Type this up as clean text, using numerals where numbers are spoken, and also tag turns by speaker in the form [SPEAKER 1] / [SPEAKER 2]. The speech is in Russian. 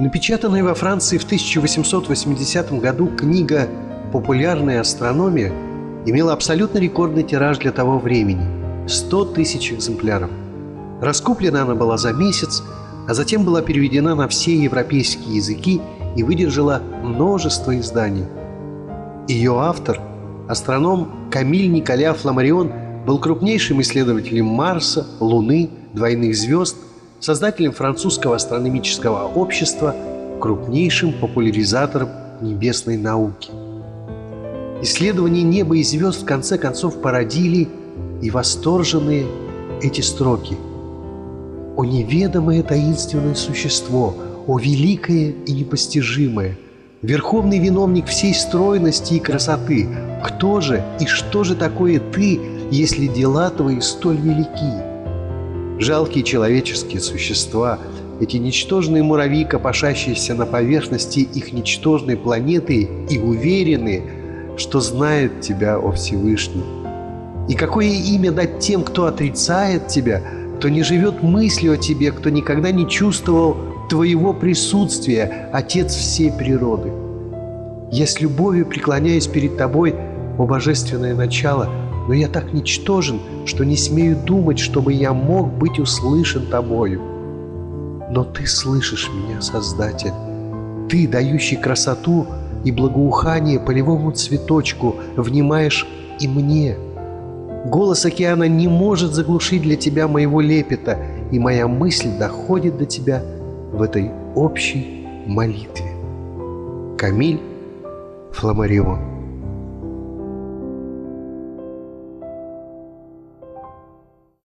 [SPEAKER 1] Напечатанная во Франции в 1880 году книга «Популярная астрономия» имела абсолютно рекордный тираж для того времени – 100 тысяч экземпляров. Раскуплена она была за месяц, а затем была переведена на все европейские языки и выдержала множество изданий. Ее автор, астроном Камиль Николя Фламарион, был крупнейшим исследователем Марса, Луны, двойных звезд, создателем французского астрономического общества, крупнейшим популяризатором небесной науки. Исследования неба и звезд в конце концов породили и восторженные эти строки: «О неведомое таинственное существо, о великое и непостижимое, верховный виновник всей стройности и красоты, кто же и что же такое ты, если дела твои столь велики?» Жалкие человеческие существа, эти ничтожные муравьи, копошащиеся на поверхности их ничтожной планеты и уверенные, что знают тебя, о Всевышний. И какое имя дать тем, кто отрицает тебя, кто не живет мыслью о тебе, кто никогда не чувствовал твоего присутствия, Отец всей природы? Я с любовью преклоняюсь перед тобой, о божественное начало, но я так ничтожен, что не смею думать, чтобы я мог быть услышан тобою. Но ты слышишь меня, Создатель. Ты, дающий красоту и благоухание полевому цветочку, внимаешь и мне. Голос океана не может заглушить для тебя моего лепета, и моя мысль доходит до тебя в этой общей молитве. Камиль Фламарион.